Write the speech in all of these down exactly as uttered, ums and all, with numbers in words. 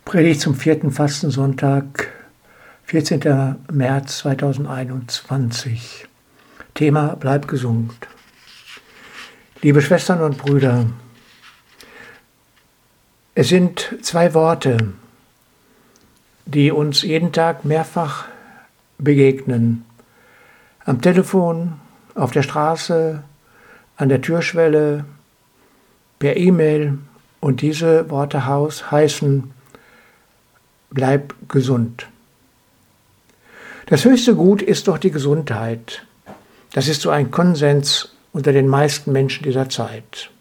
Predigt zum vierten Fastensonntag, vierzehnten März zweitausendeinundzwanzig. Thema: Bleib gesund. Liebe Schwestern und Brüder, es sind zwei Worte, die uns jeden Tag mehrfach begegnen. Am Telefon, auf der Straße, an der Türschwelle, per E-Mail, und diese Worte heißen: Bleib gesund. Das höchste Gut ist doch die Gesundheit. Das ist so ein Konsens unter den meisten Menschen dieser Zeit.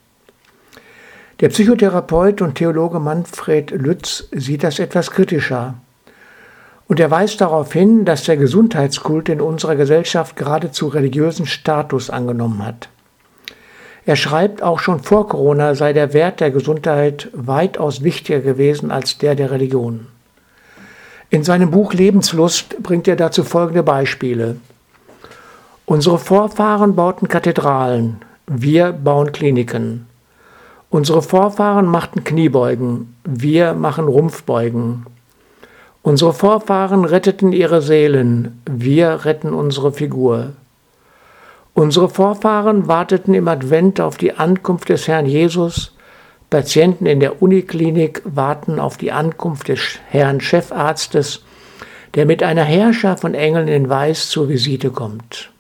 Der Psychotherapeut und Theologe Manfred Lütz sieht das etwas kritischer. Und er weist darauf hin, dass der Gesundheitskult in unserer Gesellschaft geradezu religiösen Status angenommen hat. Er schreibt, auch schon vor Corona sei der Wert der Gesundheit weitaus wichtiger gewesen als der der Religion. In seinem Buch Lebenslust bringt er dazu folgende Beispiele. Unsere Vorfahren bauten Kathedralen, wir bauen Kliniken. Unsere Vorfahren machten Kniebeugen, wir machen Rumpfbeugen. Unsere Vorfahren retteten ihre Seelen, wir retten unsere Figur. Unsere Vorfahren warteten im Advent auf die Ankunft des Herrn Jesus. Patienten in der Uniklinik warten auf die Ankunft des Herrn Chefarztes, der mit einer Heerschar von Engeln in Weiß zur Visite kommt.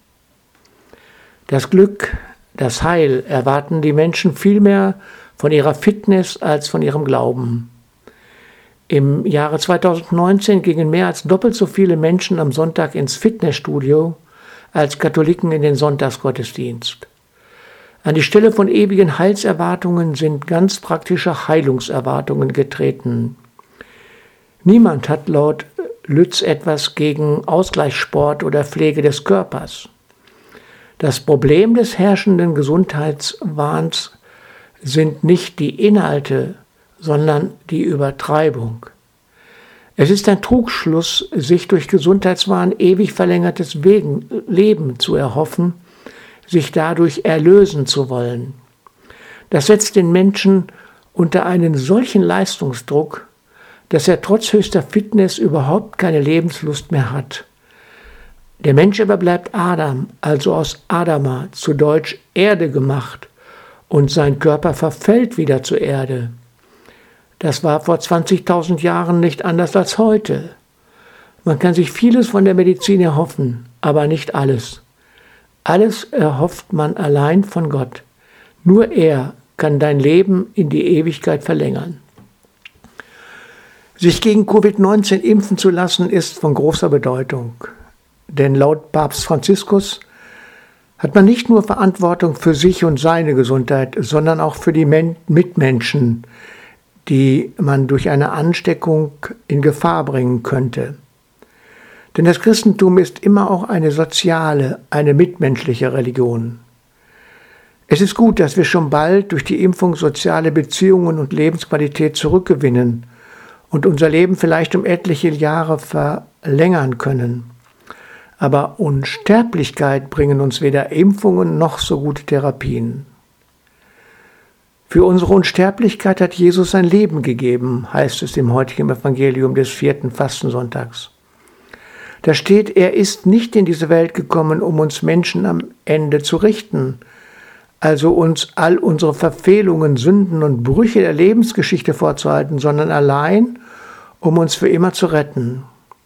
Das Glück, das Heil erwarten die Menschen vielmehr von ihrer Fitness als von ihrem Glauben. Im Jahre zweitausendneunzehn gingen mehr als doppelt so viele Menschen am Sonntag ins Fitnessstudio als Katholiken in den Sonntagsgottesdienst. An die Stelle von ewigen Heilserwartungen sind ganz praktische Heilungserwartungen getreten. Niemand hat laut Lütz etwas gegen Ausgleichssport oder Pflege des Körpers. Das Problem des herrschenden Gesundheitswahns sind nicht die Inhalte, sondern die Übertreibung. Es ist ein Trugschluss, sich durch Gesundheitswahn ewig verlängertes Leben zu erhoffen, sich dadurch erlösen zu wollen. Das setzt den Menschen unter einen solchen Leistungsdruck, dass er trotz höchster Fitness überhaupt keine Lebenslust mehr hat. Der Mensch aber bleibt Adam, also aus Adama, zu Deutsch Erde gemacht, und sein Körper verfällt wieder zur Erde. Das war vor zwanzigtausend Jahren nicht anders als heute. Man kann sich vieles von der Medizin erhoffen, aber nicht alles. Alles erhofft man allein von Gott. Nur er kann dein Leben in die Ewigkeit verlängern. Sich gegen Covid neunzehn impfen zu lassen, ist von großer Bedeutung. Denn laut Papst Franziskus hat man nicht nur Verantwortung für sich und seine Gesundheit, sondern auch für die Men- Mitmenschen, die man durch eine Ansteckung in Gefahr bringen könnte. Denn das Christentum ist immer auch eine soziale, eine mitmenschliche Religion. Es ist gut, dass wir schon bald durch die Impfung soziale Beziehungen und Lebensqualität zurückgewinnen und unser Leben vielleicht um etliche Jahre verlängern können. Aber Unsterblichkeit bringen uns weder Impfungen noch so gute Therapien. Für unsere Unsterblichkeit hat Jesus sein Leben gegeben, heißt es im heutigen Evangelium des vierten Fastensonntags. Da steht, er ist nicht in diese Welt gekommen, um uns Menschen am Ende zu richten, also uns all unsere Verfehlungen, Sünden und Brüche der Lebensgeschichte vorzuhalten, sondern allein, um uns für immer zu retten.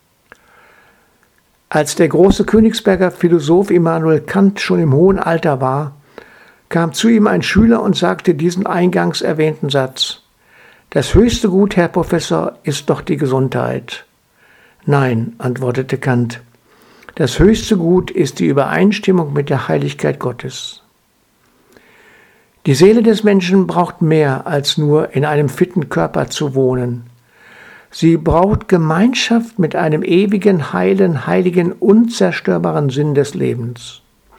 Als der große Königsberger Philosoph Immanuel Kant schon im hohen Alter war, kam zu ihm ein Schüler und sagte diesen eingangs erwähnten Satz: Das höchste Gut, Herr Professor, ist doch die Gesundheit. Nein, antwortete Kant, das höchste Gut ist die Übereinstimmung mit der Heiligkeit Gottes. Die Seele des Menschen braucht mehr als nur in einem fitten Körper zu wohnen. Sie braucht Gemeinschaft mit einem ewigen, heilen, heiligen, unzerstörbaren Sinn des Lebens.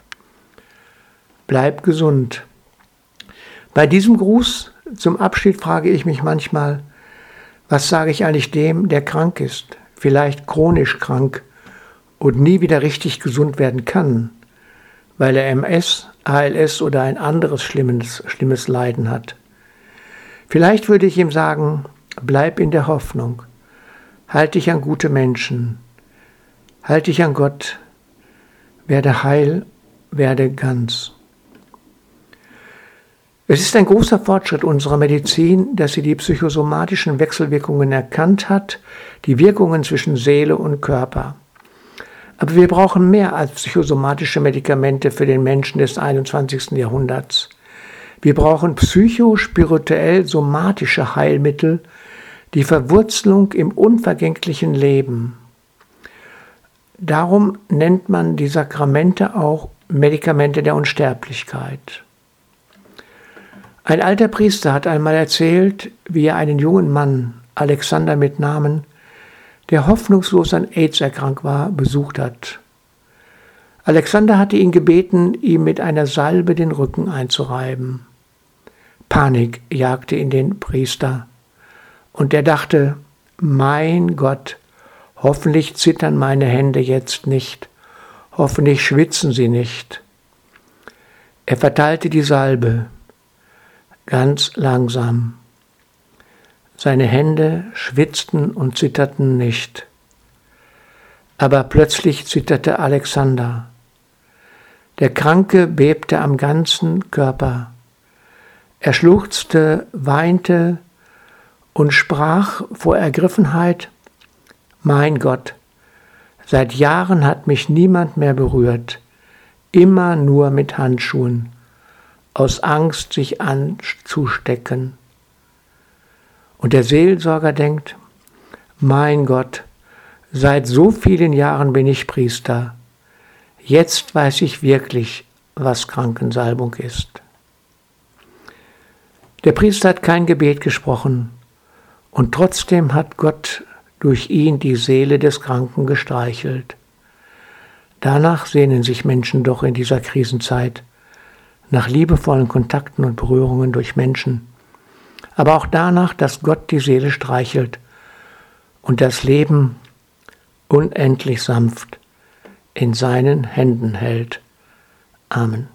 Bleib gesund. Bei diesem Gruß zum Abschied frage ich mich manchmal, was sage ich eigentlich dem, der krank ist, vielleicht chronisch krank und nie wieder richtig gesund werden kann, weil er M S, A L S oder ein anderes schlimmes, schlimmes Leiden hat. Vielleicht würde ich ihm sagen, bleib in der Hoffnung, Halt dich an gute Menschen. Halt dich an Gott. Werde heil, werde ganz. Es ist ein großer Fortschritt unserer Medizin, dass sie die psychosomatischen Wechselwirkungen erkannt hat, die Wirkungen zwischen Seele und Körper. Aber wir brauchen mehr als psychosomatische Medikamente für den Menschen des einundzwanzigsten Jahrhunderts. Wir brauchen psychospirituell-somatische Heilmittel, die Verwurzelung im unvergänglichen Leben. Darum nennt man die Sakramente auch Medikamente der Unsterblichkeit. Ein alter Priester hat einmal erzählt, wie er einen jungen Mann, Alexander mit Namen, der hoffnungslos an AIDS erkrankt war, besucht hat. Alexander hatte ihn gebeten, ihm mit einer Salbe den Rücken einzureiben. Panik jagte in den Priester, und er dachte, mein Gott, hoffentlich zittern meine Hände jetzt nicht, hoffentlich schwitzen sie nicht. Er verteilte die Salbe, ganz langsam. Seine Hände schwitzten und zitterten nicht. Aber plötzlich zitterte Alexander. Der Kranke bebte am ganzen Körper. Er schluchzte, weinte und sprach vor Ergriffenheit: Mein Gott, seit Jahren hat mich niemand mehr berührt, immer nur mit Handschuhen, aus Angst, sich anzustecken. Und der Seelsorger denkt: Mein Gott, seit so vielen Jahren bin ich Priester. Jetzt weiß ich wirklich, was Krankensalbung ist. Der Priester hat kein Gebet gesprochen, und trotzdem hat Gott durch ihn die Seele des Kranken gestreichelt. Danach sehnen sich Menschen doch in dieser Krisenzeit nach liebevollen Kontakten und Berührungen durch Menschen, aber auch danach, dass Gott die Seele streichelt und das Leben unendlich sanft in seinen Händen hält. Amen.